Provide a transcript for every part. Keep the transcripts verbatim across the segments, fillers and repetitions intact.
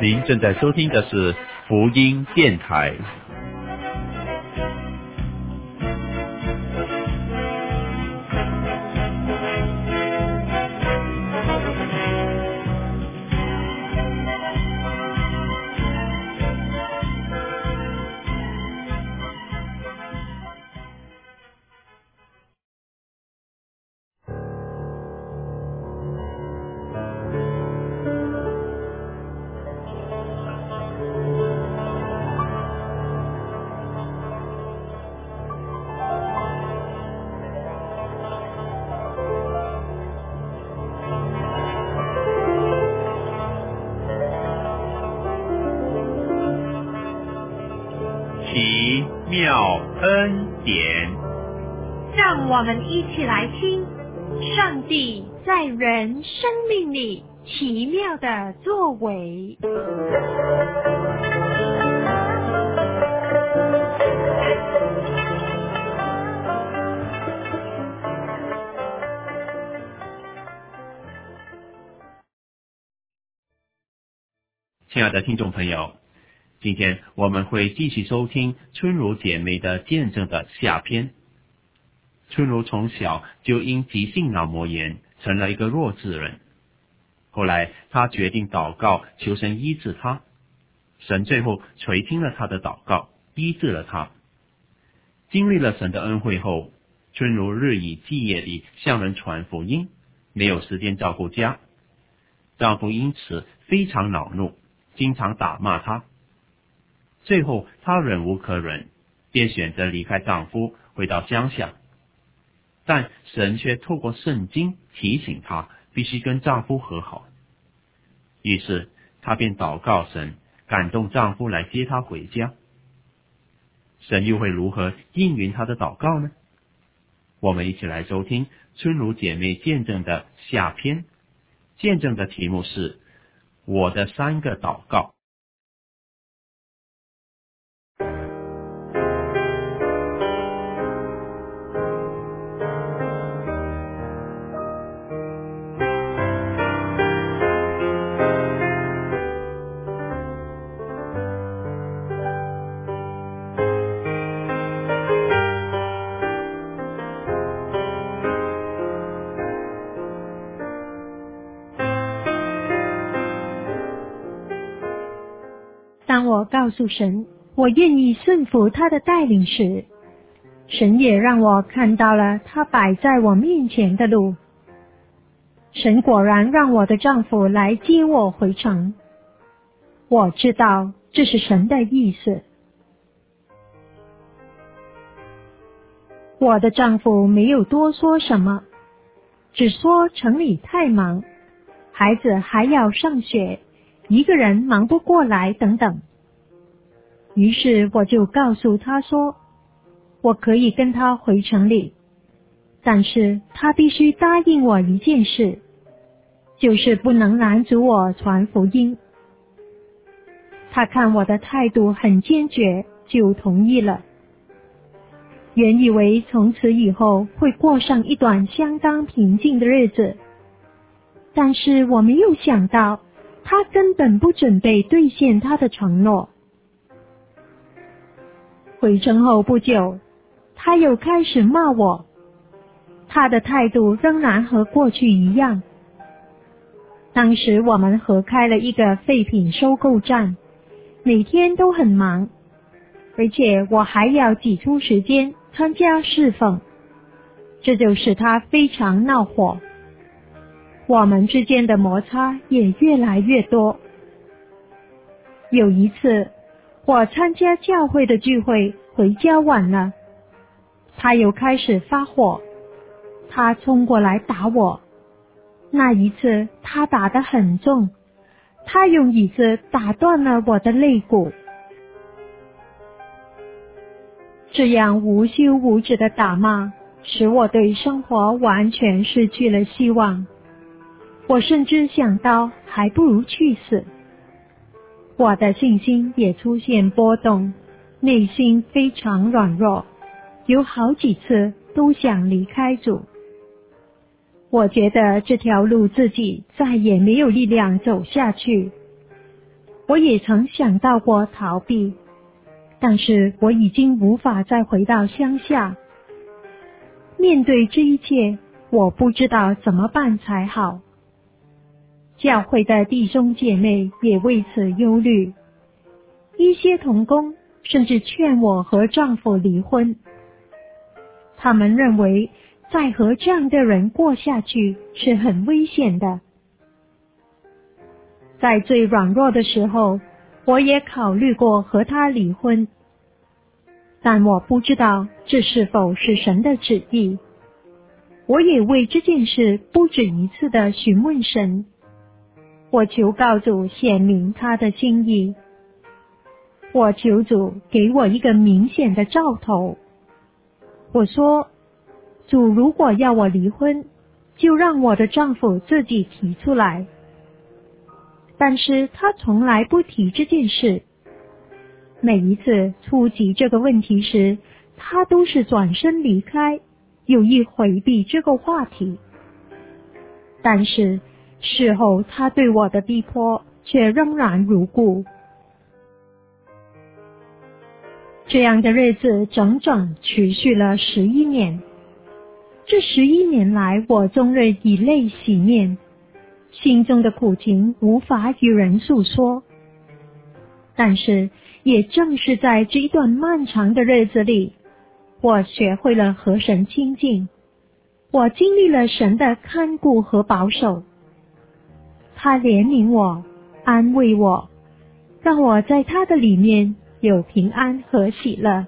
您正在收听的是福音电台。奇妙恩典， 让我们一起来听上帝在人生命里奇妙的作为。 亲爱的听众朋友，今天我们会继续收听春如姐妹的见证的下篇。春如从小就因急性脑膜炎成了一个弱智人，后来她决定祷告求神医治她，神最后垂听了她的祷告，医治了她。经历了神的恩惠后，春如日以继夜地向人传福音，没有时间照顾家。丈夫因此非常恼怒，经常打骂她。最后她忍无可忍，便选择离开丈夫，回到乡下。但神却透过圣经提醒她必须跟丈夫和好。于是她便祷告神，感动丈夫来接她回家。神又会如何应允她的祷告呢？我们一起来收听春如姐妹见证的下篇。见证的题目是我的三个祷告。 当我告诉神我愿意顺服他的带领时，神也让我看到了他摆在我面前的路。神果然让我的丈夫来接我回城。我知道这是神的意思。我的丈夫没有多说什么，只说城里太忙，孩子还要上学，一个人忙不过来等等。于是我就告诉他说，我可以跟他回城里，但是他必须答应我一件事，就是不能拦阻我传福音。他看我的态度很坚决，就同意了。原以为从此以后会过上一段相当平静的日子，但是我没有想到他根本不准备兑现他的承诺。回城后不久，他又开始骂我，他的态度仍然和过去一样。当时我们合开了一个废品收购站，每天都很忙，而且我还要挤出时间参加侍奉，这就使他非常恼火。我们之间的摩擦也越来越多。有一次我参加教会的聚会，回家晚了，他又开始发火，他冲过来打我。那一次他打得很重，他用椅子打断了我的肋骨。这样无休无止的打骂，使我对生活完全失去了希望。我甚至想到还不如去死。我的信心也出现波动，内心非常软弱，有好几次都想离开主。我觉得这条路自己再也没有力量走下去。 我也曾想到过逃避，但是我已经无法再回到乡下。面对这一切，我不知道怎么办才好。教会的弟兄姐妹也为此忧虑，一些同工甚至劝我和丈夫离婚。他们认为再和这样的人过下去是很危险的。在最软弱的时候，我也考虑过和他离婚，但我不知道这是否是神的旨意。我也为这件事不止一次的询问神，我求告主显明他的心意，我求主给我一个明显的兆头。我说，主如果要我离婚，就让我的丈夫自己提出来。但是他从来不提这件事，每一次触及这个问题时，他都是转身离开，有意回避这个话题。但是事后他对我的逼迫却仍然如故。这样的日子整整持续了十一年。这十一年来，我终日以泪洗面，心中的苦情无法与人诉说。但是也正是在这一段漫长的日子里，我学会了和神亲近，我经历了神的看顾和保守。他怜悯我，安慰我，让我在他的里面有平安和喜乐。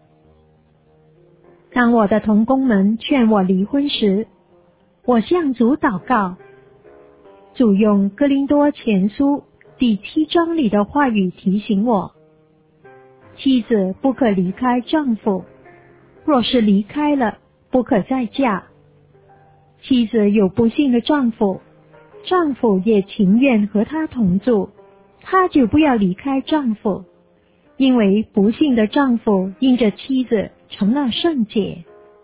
当我的同工们劝我离婚时，我向主祷告，主用哥林多前书第七章里的话语提醒我，妻子不可离开丈夫，若是离开了，不可再嫁。妻子有不幸的丈夫，丈夫也情愿和她同住，她就不要离开丈夫，因为不幸的丈夫因着妻子成了圣洁。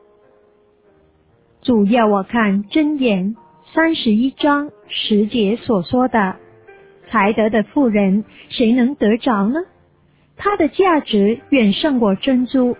主要我看箴言三十一章十节所说的，才德的妇人谁能得着呢？她的价值远胜过珍珠。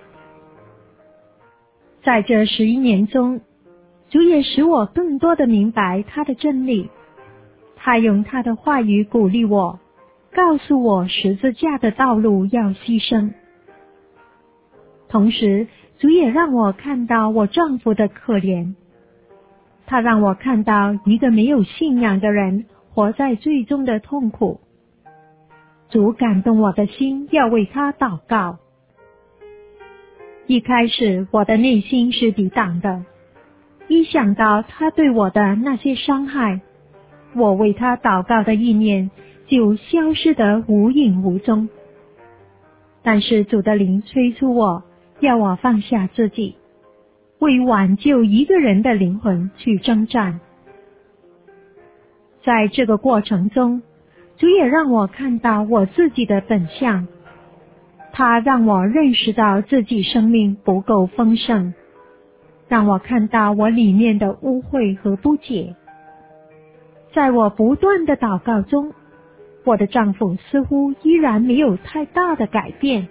在这十一年中，主也使我更多的明白他的真理。他用他的话语鼓励我，告诉我十字架的道路要牺牲。同时，主也让我看到我丈夫的可怜。他让我看到一个没有信仰的人活在最终的痛苦。主感动我的心，要为他祷告。一开始我的内心是抵挡的，一想到他对我的那些伤害，我为他祷告的意念就消失得无影无踪。但是主的灵催促我，要我放下自己，为挽救一个人的灵魂去征战。在这个过程中，主也让我看到我自己的本相，他让我认识到自己生命不够丰盛，让我看到我里面的污秽和不解。在我不断的祷告中，我的丈夫似乎依然没有太大的改变。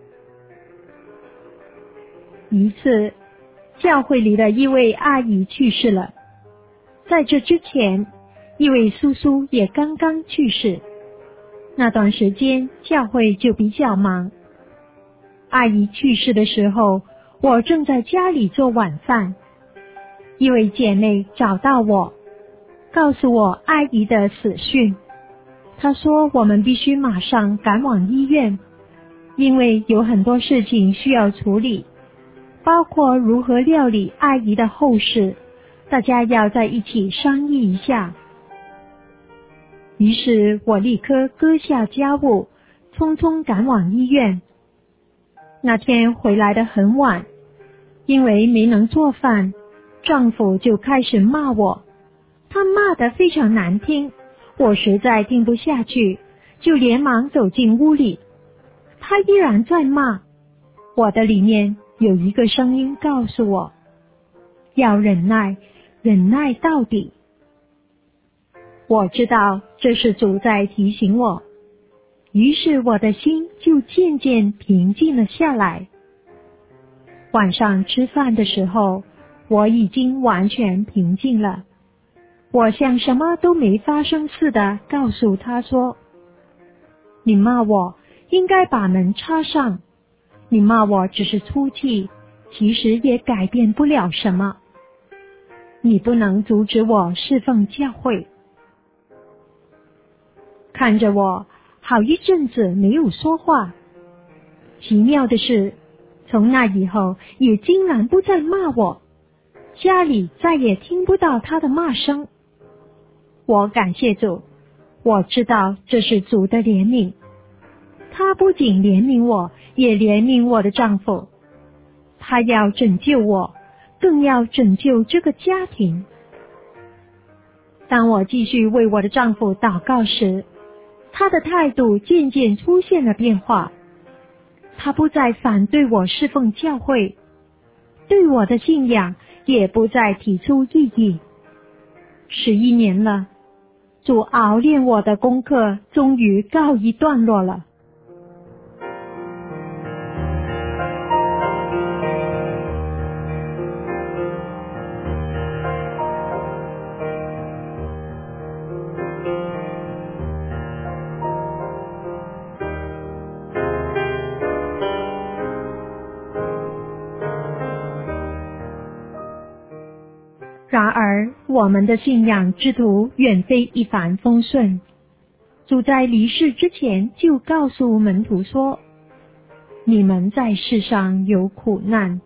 一次，教会里的一位阿姨去世了，在这之前，一位叔叔也刚刚去世。那段时间教会就比较忙。阿姨去世的时候，我正在家里做晚饭，一位姐妹找到我，告诉我阿姨的死讯。她说我们必须马上赶往医院，因为有很多事情需要处理，包括如何料理阿姨的后事，大家要在一起商议一下。于是我立刻搁下家务，匆匆赶往医院。那天回来得很晚，因为没能做饭，丈夫就开始骂我，他骂得非常难听，我实在听不下去，就连忙走进屋里。他依然在骂，我的里面有一个声音告诉我，要忍耐，忍耐到底。我知道这是主在提醒我， 于是我的心就渐渐平静了下来。晚上吃饭的时候，我已经完全平静了。我像什么都没发生似的告诉他说，你骂我应该把门插上，你骂我只是出气，其实也改变不了什么。你不能阻止我侍奉教会。看着我好一阵子没有说话，奇妙的是，从那以后也竟然不再骂我，家里再也听不到他的骂声。我感谢主，我知道这是主的怜悯，他不仅怜悯我，也怜悯我的丈夫，他要拯救我，更要拯救这个家庭。当我继续为我的丈夫祷告时，他的态度渐渐出现了变化，他不再反对我侍奉教会，对我的信仰也不再提出异议。十一年了，主熬炼我的功课终于告一段落了。然而，我们的信仰之途远非一帆风顺。主在离世之前就告诉门徒说，你们在世上有苦难。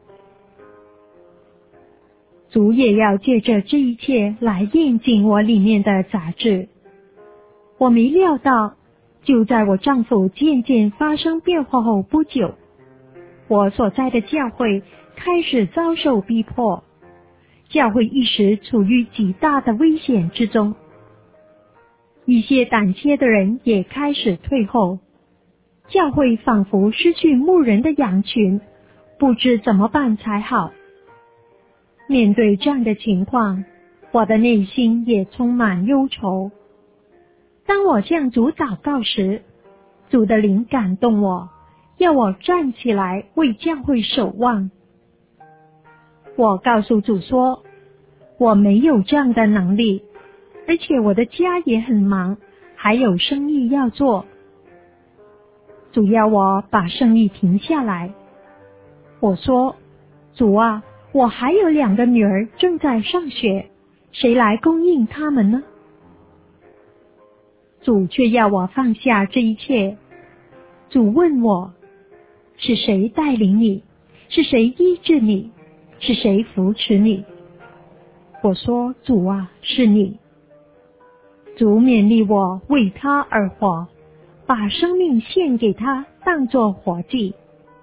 主也要借着这一切来验尽我里面的杂质。我没料到，就在我丈夫渐渐发生变化后不久，我所在的教会开始遭受逼迫，教会一时处于极大的危险之中。一些胆怯的人也开始退后，教会仿佛失去牧人的羊群，不知怎么办才好。面对这样的情况，我的内心也充满忧愁。当我向主祷告时，主的灵感动我，要我站起来为教会守望。我告诉主说，我没有这样的能力，而且我的家也很忙，还有生意要做。主要我把生意停下来。我说，主啊，我还有两个女儿正在上学，谁来供应她们呢？主却要我放下这一切。主问我，是谁带领你？是谁医治你？是谁扶持你？我说，主啊，是你。主勉励我为他而活，把生命献给他，当作活祭。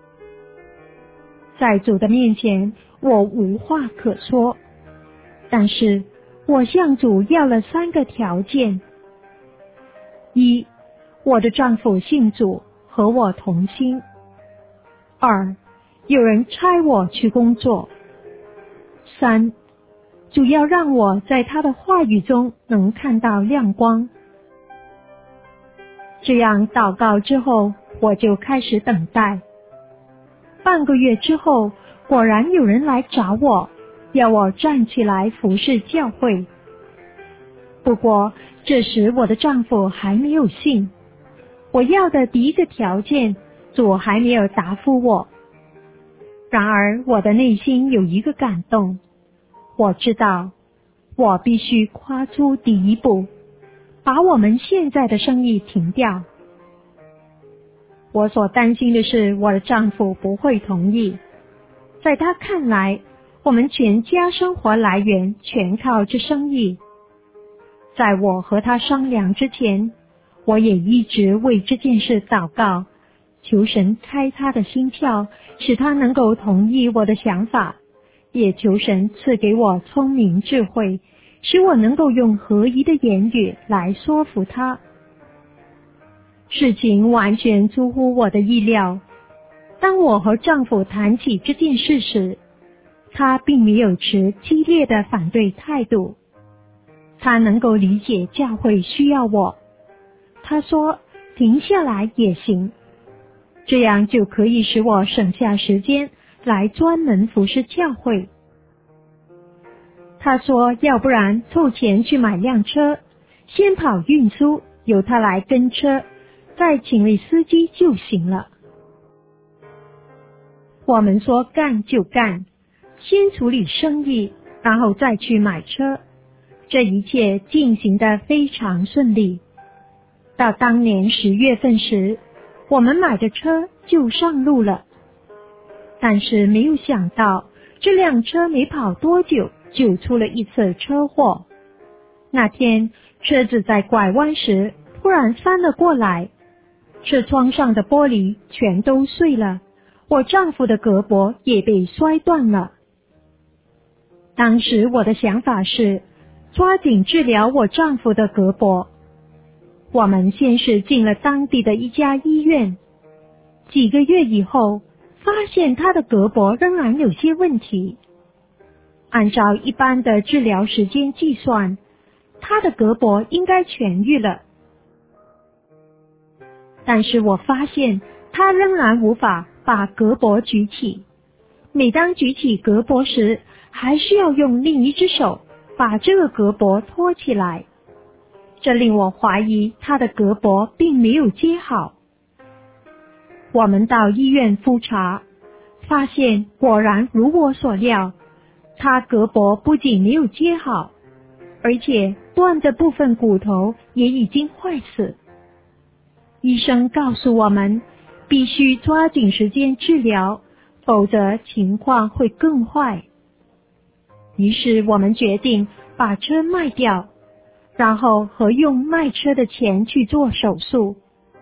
在主的面前，我无话可说，但是我向主要了三个条件：一，我的丈夫信主，和我同心；二，有人差我去工作；三，主要让我在他的话语中能看到亮光。这样祷告之后，我就开始等待。半个月之后，果然有人来找我，要我站起来服侍教会。不过这时我的丈夫还没有信，我要的第一个条件，主还没有答复我。然而我的内心有一个感动，我知道我必须跨出第一步，把我们现在的生意停掉。我所担心的是，我的丈夫不会同意。在他看来，我们全家生活来源全靠这生意。在我和他商量之前，我也一直为这件事祷告，求神开他的心窍，使他能够同意我的想法，也求神赐给我聪明智慧，使我能够用合宜的言语来说服他。事情完全出乎我的意料。当我和丈夫谈起这件事时，他并没有持激烈的反对态度。他能够理解教会需要我。他说， 停下来也行，这样就可以使我省下时间来专门服侍教会。他说要不然凑钱去买辆车，先跑运输，由他来跟车，再请位司机就行了。我们说干就干，先处理生意，然后再去买车。这一切进行得非常顺利。到当年十月份时，我们买的车就上路了。但是没有想到，这辆车没跑多久就出了一次车祸。那天车子在拐弯时突然翻了过来，车窗上的玻璃全都碎了，我丈夫的胳膊也被摔断了。当时我的想法是抓紧治疗我丈夫的胳膊。我们先是进了当地的一家医院，几个月以后发现他的胳膊仍然有些问题。按照一般的治疗时间计算，他的胳膊应该痊愈了。但是我发现他仍然无法把胳膊举起，每当举起胳膊时，还是要用另一只手把这个胳膊托起来。这令我怀疑他的胳膊并没有接好。我们到医院复查，发现果然如我所料，他胳膊不仅没有接好，而且断的部分骨头也已经坏死。医生告诉我们，必须抓紧时间治疗，否则情况会更坏。于是我们决定把车卖掉，然后和用卖车的钱去做手术。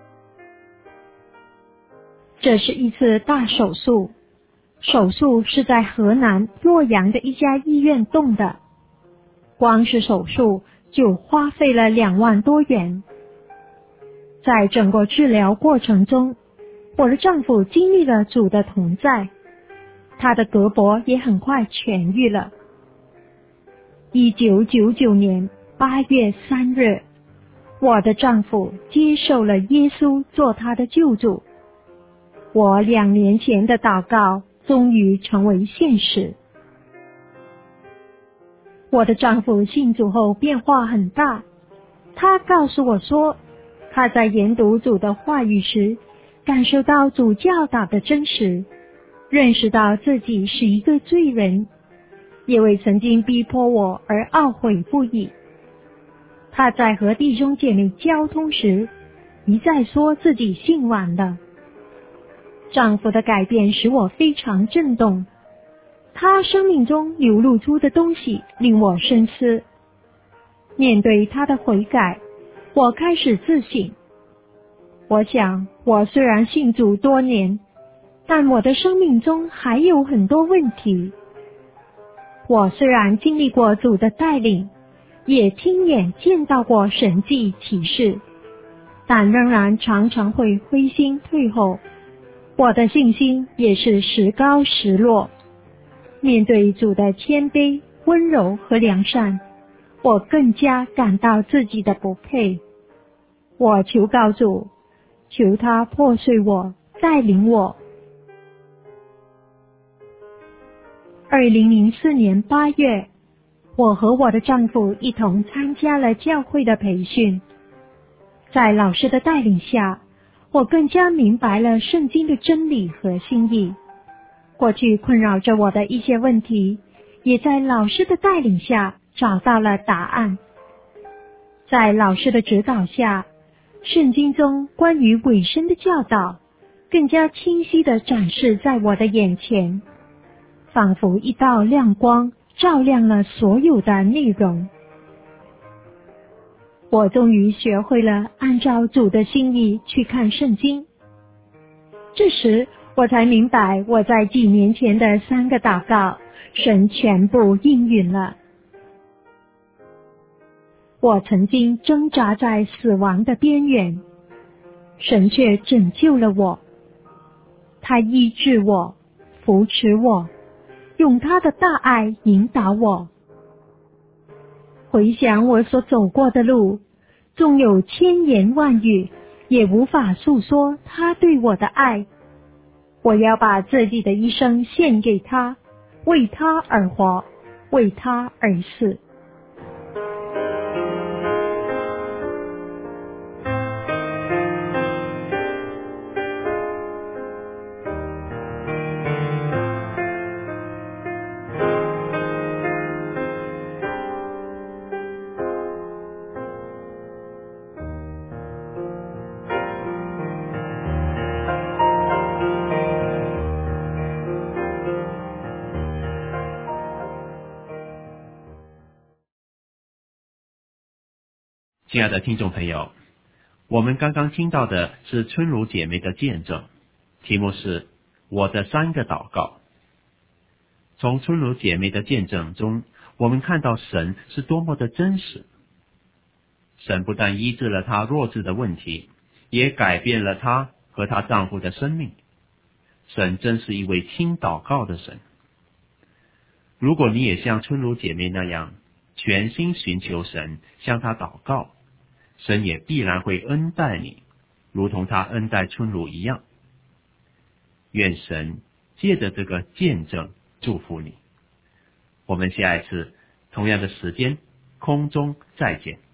这是一次大手术，手术是在河南洛阳的一家医院动的，光是手术就花费了两万多元。在整个治疗过程中，我的丈夫经历了主的同在，他的胳膊也很快痊愈了。一九九九年八月三日，我的丈夫接受了耶稣做他的救主。我两年前的祷告终于成为现实。我的丈夫信主后变化很大，他告诉我说，他在研读主的话语时，感受到主教导的真实，认识到自己是一个罪人，也为曾经逼迫我而懊悔不已。他在和弟兄姐妹交通时，一再说自己信晚了。丈夫的改变使我非常震动，他生命中流露出的东西令我深思。面对他的悔改，我开始自省。我想，我虽然信主多年，但我的生命中还有很多问题。我虽然经历过主的带领，也亲眼见到过神迹奇事，但仍然常常会灰心退后。我的信心也是时高时落。面对主的谦卑、温柔和良善，我更加感到自己的不配。我求告主，求他破碎我，带领我。二零零四年八月，我和我的丈夫一同参加了教会的培训。在老师的带领下，我更加明白了圣经的真理和心意。过去困扰着我的一些问题，也在老师的带领下找到了答案。在老师的指导下，圣经中关于委身的教导更加清晰地展示在我的眼前，仿佛一道亮光照亮了所有的内容。我终于学会了按照主的心意去看圣经。这时我才明白，我在几年前的三个祷告，神全部应允了。我曾经挣扎在死亡的边缘，神却拯救了我。他医治我，扶持我，用他的大爱引导我。回想我所走过的路，纵有千言万语， 也无法诉说他对我的爱。我要把自己的一生献给他，为他而活，为他而死。 亲爱的听众朋友，我们刚刚听到的是春如姐妹的见证，题目是我的三个祷告。从春如姐妹的见证中，我们看到神是多么的真实。神不但医治了她弱智的问题，也改变了她和她丈夫的生命。神真是一位听祷告的神。如果你也像春如姐妹那样全心寻求神，向他祷告，神也必然会恩待你，如同他恩待春如一样。愿神借着这个见证祝福你。我们下一次同样的时间空中再见。